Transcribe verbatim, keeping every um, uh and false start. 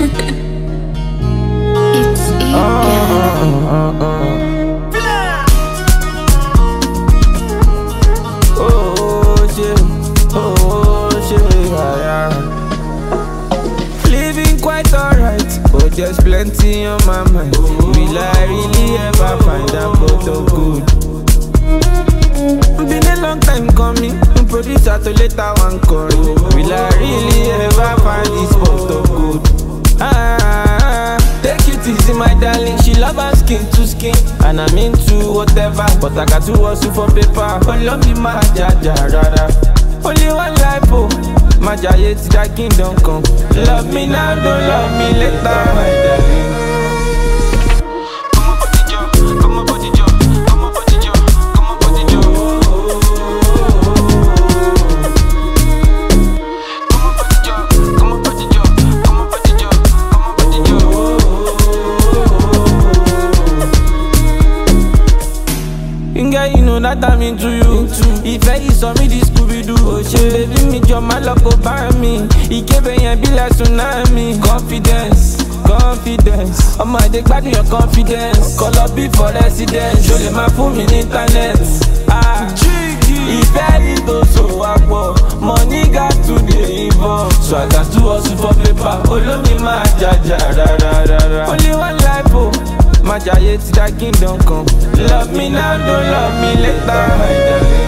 It's Eve. Uh, uh, uh. Oh shit, oh shit, yeah, yeah. Living quite alright, but there's plenty on my mind. Will I really ever find that bottle good? Been a long time coming, producer to later one call. Will I really ever find this bottle good? Ah, take it easy, my darling. She love her skin to skin, and I'm into whatever, but I got to hustle for paper. Oh, love me, my jaja, rara. Only one life, oh, my jaye to that kingdom come. Love me now, don't love me later, my darling. Girl, you know that I'm into you. If I saw me, this Scooby-Doo. Oh shit, baby, me jump my luck over me. He gave me a be like tsunami. Confidence, confidence. Oh my, they back me your confidence. Call up before residence. Show them my phone in internet. Ah, if I need to so I money got to be involved. So I got to hustle for paper. Oh, love me, my jaja, ra ra ra ra. Only one life, oh. My jaye to that kingdom come. Love me now, don't love me later, my darling.